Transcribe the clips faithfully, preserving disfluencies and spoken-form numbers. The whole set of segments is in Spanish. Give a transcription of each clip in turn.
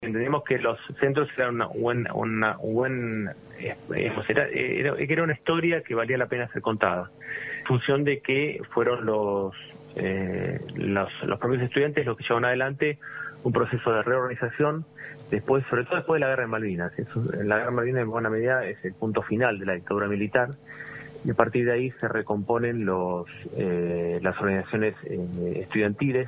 Entendemos que los centros eran una buena, una buen, eh, era, era, era una historia que valía la pena ser contada, en función de que fueron los, eh, los, los propios estudiantes los que llevaron adelante un proceso de reorganización, después, sobre todo después de la guerra de Malvinas. Eso, la guerra de Malvinas en buena medida es el punto final de la dictadura militar, y a partir de ahí se recomponen los, eh, las organizaciones eh, estudiantiles.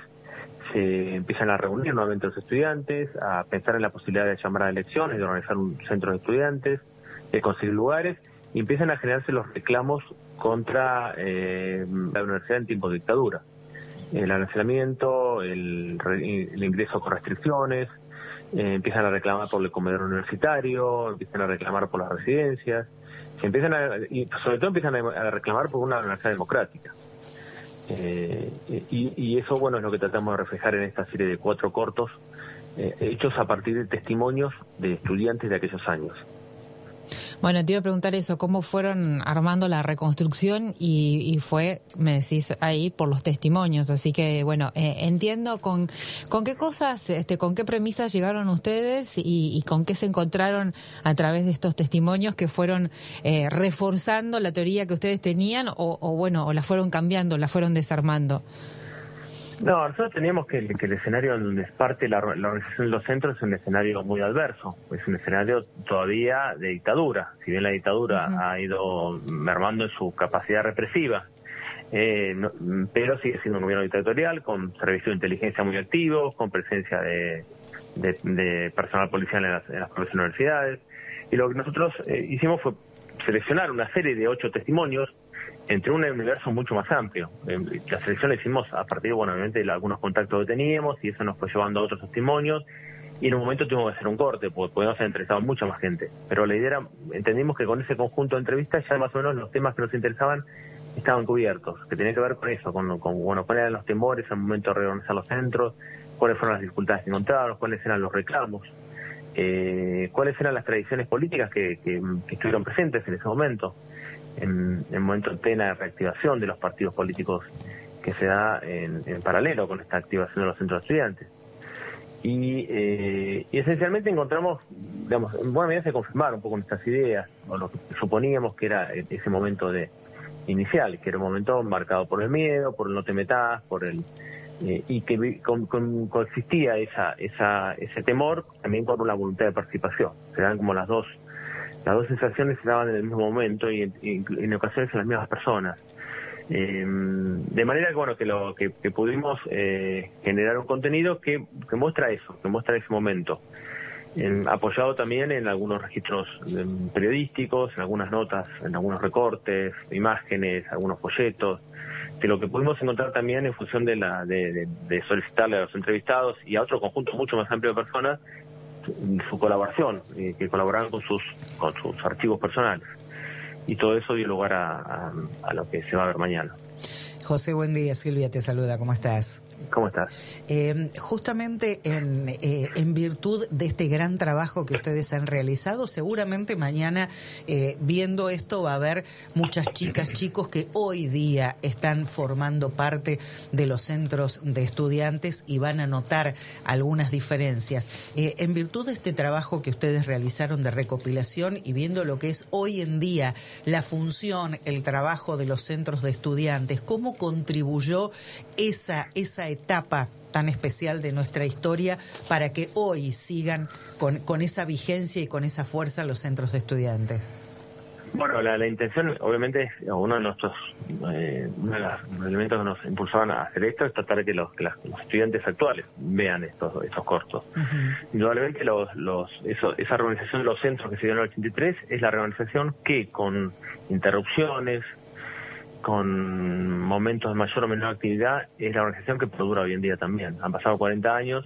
Se empiezan a reunir nuevamente los estudiantes, a pensar en la posibilidad de llamar a elecciones, de organizar un centro de estudiantes, de conseguir lugares, y empiezan a generarse los reclamos contra eh, la universidad en tiempos de dictadura. El arancelamiento, el, el ingreso con restricciones, eh, empiezan a reclamar por el comedor universitario, empiezan a reclamar por las residencias, se empiezan a, y sobre todo empiezan a reclamar por una universidad democrática. Eh, y, y eso, bueno, es lo que tratamos de reflejar en esta serie de cuatro cortos, eh, hechos a partir de testimonios de estudiantes de aquellos años. Bueno, te iba a preguntar eso, ¿cómo fueron armando la reconstrucción? Y, y fue, me decís ahí, por los testimonios. Así que, bueno, eh, entiendo con, con qué cosas, este, con qué premisas llegaron ustedes y, y con qué se encontraron a través de estos testimonios que fueron eh, reforzando la teoría que ustedes tenían o, o, bueno, o la fueron cambiando, la fueron desarmando. No, nosotros teníamos que, que el escenario donde es parte la, la organización de los centros es un escenario muy adverso, es un escenario todavía de dictadura, si bien la dictadura uh-huh. ha ido mermando en su capacidad represiva, eh, no, pero sigue siendo un gobierno dictatorial, con servicios de inteligencia muy activos, con presencia de, de, de personal policial en las, en las propias universidades, y lo que nosotros eh, hicimos fue seleccionar una serie de ocho testimonios entre un universo mucho más amplio. La selección la hicimos a partir, bueno, obviamente, de algunos contactos que teníamos, y eso nos fue llevando a otros testimonios, y en un momento tuvimos que hacer un corte, porque podíamos haber entrevistado a mucha más gente. Pero la idea era, entendimos que con ese conjunto de entrevistas ya más o menos los temas que nos interesaban estaban cubiertos, que tenía que ver con eso, con, con bueno, cuáles eran los temores al momento de reorganizar los centros, cuáles fueron las dificultades que encontraron, cuáles eran los reclamos, eh, cuáles eran las tradiciones políticas que, que, que estuvieron presentes en ese momento. En el momento de plena reactivación de los partidos políticos que se da en, en paralelo con esta activación de los centros de estudiantes. Y, eh, y esencialmente encontramos, digamos, en buena medida se confirmaron un poco nuestras ideas, o lo que suponíamos que era ese momento de inicial, que era un momento marcado por el miedo, por el no te metas, por el eh, y que con, con, coexistía esa, esa, ese temor también con una voluntad de participación. Se dan como las dos Las dos sensaciones se daban en el mismo momento y en, y en ocasiones en las mismas personas. Eh, de manera que, bueno, que, lo, que, que pudimos eh, generar un contenido que, que muestra eso, que muestra ese momento. Eh, apoyado también en algunos registros eh, periodísticos, en algunas notas, en algunos recortes, imágenes, algunos folletos, de lo que pudimos encontrar también en función de, la, de, de, de solicitarle a los entrevistados y a otro conjunto mucho más amplio de personas su colaboración, eh, que colaboraban con sus con sus archivos personales, y todo eso dio lugar a, a, a lo que se va a ver mañana. José, buen día. Silvia te saluda, ¿cómo estás? ¿Cómo estás? Eh, justamente en, eh, en virtud de este gran trabajo que ustedes han realizado, seguramente mañana eh, viendo esto va a haber muchas chicas, chicos que hoy día están formando parte de los centros de estudiantes y van a notar algunas diferencias. Eh, en virtud de este trabajo que ustedes realizaron de recopilación y viendo lo que es hoy en día la función, el trabajo de los centros de estudiantes, ¿cómo contribuyó esa, esa etapa tan especial de nuestra historia para que hoy sigan con, con esa vigencia y con esa fuerza los centros de estudiantes? Bueno, la, la intención, obviamente, uno de nuestros eh, uno de los elementos que nos impulsaban a hacer esto es tratar de que los, que las, los estudiantes actuales vean estos estos cortos. Uh-huh. Indudablemente, los, los, eso, esa reorganización de los centros que se dio en el ochenta y tres es la reorganización que, con interrupciones, con momentos de mayor o menor actividad, es la organización que perdura hoy en día también. Han pasado cuarenta años,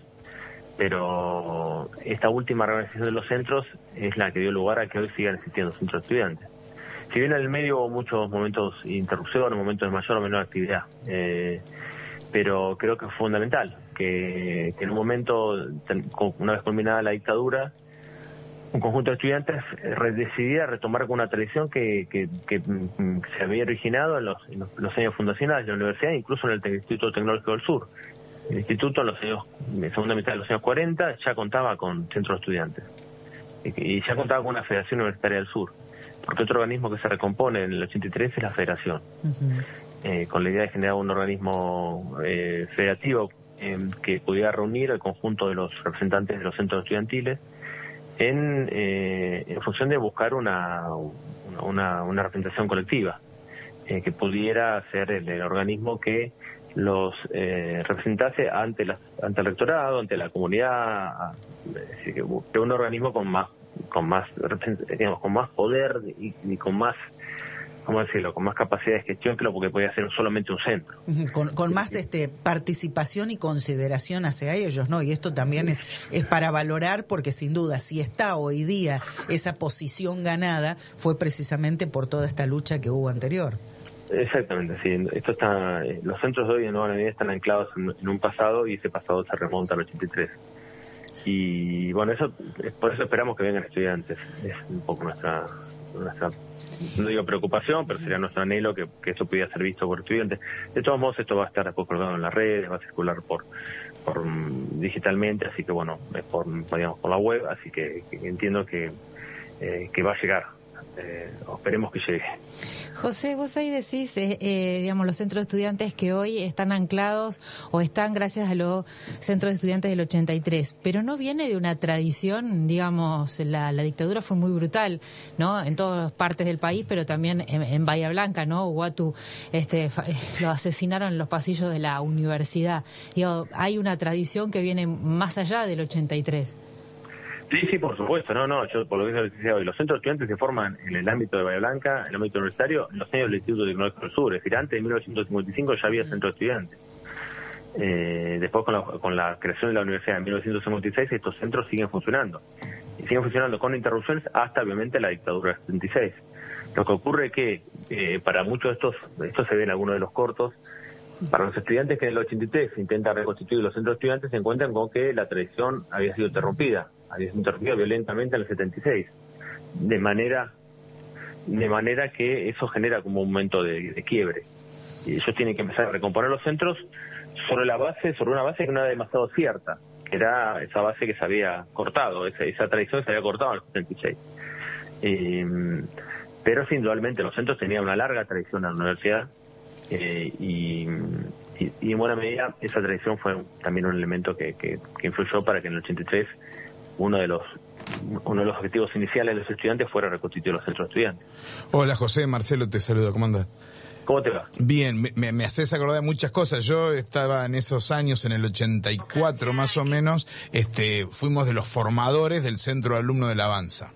pero esta última reorganización de los centros es la que dio lugar a que hoy sigan existiendo centros de estudiantes. Si bien en el medio hubo muchos momentos de interrupción, momentos de mayor o menor actividad, eh, pero creo que es fundamental que, que en un momento, una vez culminada la dictadura, un conjunto de estudiantes decidía retomar con una tradición que, que, que se había originado en los, en los años fundacionales de la universidad, incluso en el Instituto Tecnológico del Sur. El instituto en los años, en la segunda mitad de los años cuarenta ya contaba con centros de estudiantes y ya contaba con una Federación Universitaria del Sur, porque otro organismo que se recompone en el ochenta y tres es la Federación, uh-huh. eh, con la idea de generar un organismo eh, federativo eh, que pudiera reunir el conjunto de los representantes de los centros estudiantiles en, eh, en función de buscar una, una, una representación colectiva, eh, que pudiera ser el, el organismo que los eh, representase ante, la, ante el rectorado, ante la comunidad, eh, que, que un organismo con más con más digamos, con más poder y, y con más, ¿cómo decirlo?, con más capacidad de gestión que lo que podía ser solamente un centro. Con, con más este participación y consideración hacia ellos, ¿no? Y esto también es, es para valorar, porque sin duda, si está hoy día esa posición ganada, fue precisamente por toda esta lucha que hubo anterior. Exactamente, sí. Esto está, los centros de hoy en Nueva Avenida están anclados en, en un pasado, y ese pasado se remonta al ochenta y tres. Y bueno, eso por eso esperamos que vengan estudiantes. Es un poco nuestra, nuestra no digo preocupación, pero sería nuestro anhelo que, que esto pudiera ser visto por estudiantes. De todos modos, esto va a estar después colgado en las redes, va a circular por, por digitalmente, así que bueno, es por, digamos, por la web, así que, que entiendo que, eh, que va a llegar. Eh, esperemos que llegue. José, vos ahí decís, eh, eh, digamos, los centros de estudiantes que hoy están anclados o están gracias a los centros de estudiantes del ochenta y tres, pero no viene de una tradición, digamos, la, la dictadura fue muy brutal, ¿no? En todas partes del país, pero también en, en Bahía Blanca, ¿no? Uguatu, este, lo asesinaron en los pasillos de la universidad. Digo, hay una tradición que viene más allá del ochenta y tres. Sí, sí, por supuesto, no, no, yo por lo que decía hoy, los centros de estudiantes se forman en el ámbito de Bahía Blanca, en el ámbito universitario, en los años del Instituto Tecnológico del Sur, es decir, antes de mil novecientos cincuenta y cinco ya había centros de estudiantes. Eh, después con la, con la creación de la universidad en mil novecientos cincuenta y seis, estos centros siguen funcionando, y siguen funcionando con interrupciones hasta obviamente la dictadura del setenta y seis. Lo que ocurre es que eh, para muchos de estos, esto se ve en algunos de los cortos, para los estudiantes que en el ochenta y tres se intenta reconstituir los centros de estudiantes, se encuentran con que la tradición había sido interrumpida, había sido interrumpida violentamente en el setenta y seis, de manera de manera que eso genera como un momento de, de quiebre. Y ellos tienen que empezar a recomponer los centros sobre la base, sobre una base que no era demasiado cierta, que era esa base que se había cortado, esa, esa tradición se había cortado en el setenta y seis. Eh, pero indudablemente los centros tenían una larga tradición en la universidad. Eh, y, y, y en buena medida esa tradición fue también un elemento que, que, que influyó para que en el ochenta y tres uno de los uno de los objetivos iniciales de los estudiantes fuera reconstituir los centros de estudiantes. Hola José, Marcelo te saluda, ¿cómo andas? ¿Cómo te va? Bien, me, me haces acordar de muchas cosas. Yo estaba en esos años, en el ochenta y cuatro más o menos, este, fuimos de los formadores del Centro de Alumnos de la Avanza.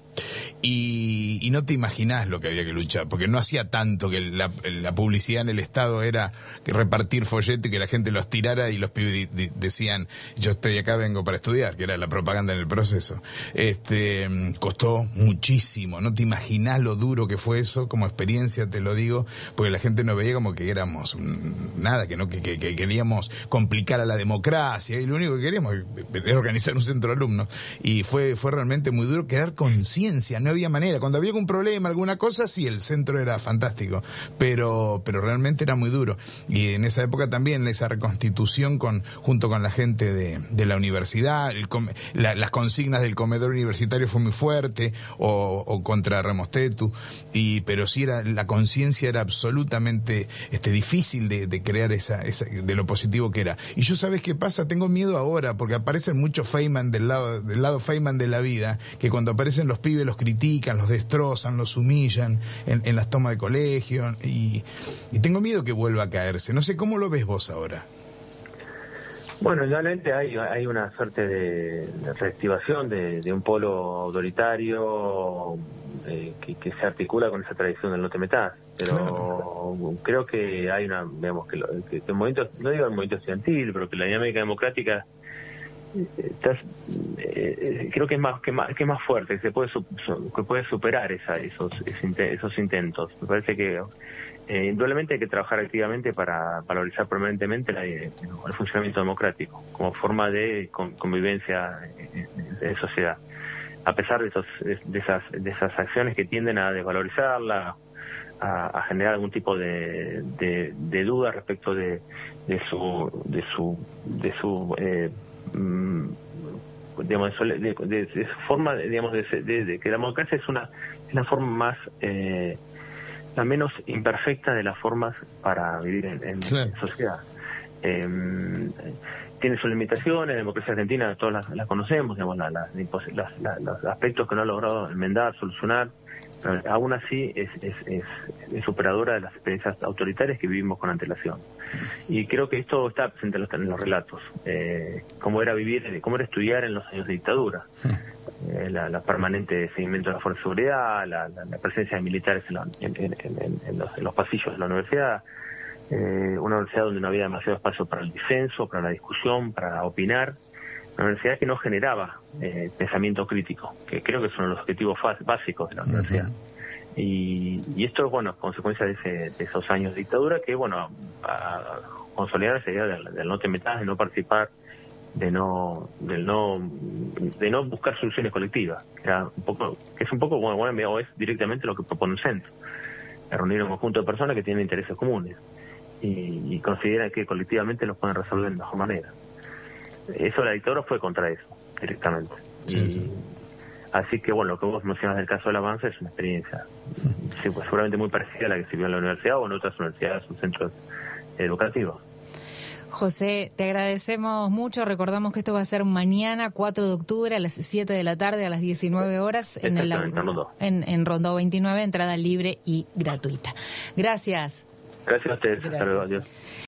Y, y no te imaginás lo que había que luchar, porque no hacía tanto que la, la publicidad en el Estado era que repartir folletos y que la gente los tirara y los pibes di, di, decían, yo estoy acá, vengo para estudiar, que era la propaganda en el proceso. Este, costó muchísimo, no te imaginás lo duro que fue eso, como experiencia te lo digo, porque la gente nos veía como que éramos nada, que no que, que, que queríamos complicar a la democracia, y lo único que queríamos era organizar un centro de alumnos, y fue, fue realmente muy duro crear conciencia. No había manera. Cuando había algún problema, alguna cosa, sí, el centro era fantástico, pero pero realmente era muy duro. Y en esa época también esa reconstitución con junto con la gente de, de la universidad, el com, la, las consignas del comedor universitario fue muy fuerte, o, o contra Remostetu, y pero sí era la conciencia era absolutamente este difícil de, de crear esa, esa de lo positivo que era. Y yo, ¿sabes qué pasa? Tengo miedo ahora, porque aparecen muchos Feynman del lado del lado Feynman de la vida, que cuando aparecen los pibes los critican, los destrozan, los humillan en, en las tomas de colegio, y, y tengo miedo que vuelva a caerse. No sé, ¿cómo lo ves vos ahora? Bueno, realmente hay, hay una suerte de, de reactivación de, de un polo autoritario eh, que, que se articula con esa tradición del no te metas, pero claro, creo que hay una, digamos, que, lo, que, que el movimiento, no digo el movimiento estudiantil, pero que la dinámica democrática Estás, eh, creo que es más que más que más fuerte, que se puede que puede superar esa, esos esos intentos. Me parece que eh, indudablemente hay que trabajar activamente para valorizar permanentemente la, el funcionamiento democrático como forma de con, convivencia de sociedad, a pesar de esos de esas de esas acciones que tienden a desvalorizarla, a, a generar algún tipo de, de, de duda respecto de, de su de su de su eh, mm, digamos de, de, de, de su forma digamos de, de, de que la democracia es una es la forma más eh, la menos imperfecta de las formas para vivir en, en, sí. en sociedad. Eh, tiene sus limitaciones, la democracia argentina todas las, las conocemos, digamos, la, la, las, la, los aspectos que no ha logrado enmendar, solucionar, pero aún así es, es, es, es superadora de las experiencias autoritarias que vivimos con antelación. Y creo que esto está presente en los, en los relatos, eh, cómo era vivir, cómo era estudiar en los años de dictadura, eh, la, la permanente seguimiento de la fuerza de seguridad, la, la, la presencia de militares en, la, en, en, en, en, los, en los pasillos de la universidad, eh, una universidad donde no había demasiado espacio para el disenso, para la discusión, para opinar, una universidad que no generaba eh, pensamiento crítico, que creo que son los objetivos básicos de la universidad. Uh-huh. Y, y esto es, bueno, consecuencia de, ese, de esos años de dictadura que, bueno, a, a consolidar esa idea del, del no te metas, de no participar, de no, del no, de no buscar soluciones colectivas, que, era un poco, que es un poco, bueno, bueno, es directamente lo que propone un centro, reunir un conjunto de personas que tienen intereses comunes y, y consideran que colectivamente los pueden resolver de mejor manera. Eso, la dictadura fue contra eso, directamente. Sí, y, sí. Así que, bueno, lo que vos mencionas del caso del Avanza es una experiencia sí, pues, seguramente muy parecida a la que se vio en la universidad o en otras universidades o centros educativos. José, te agradecemos mucho. Recordamos que esto va a ser mañana, cuatro de octubre, a las siete de la tarde, a las diecinueve horas, en, el, en, en Rondó veintinueve, entrada libre y gratuita. Gracias. Gracias a ustedes. Hasta luego. Adiós.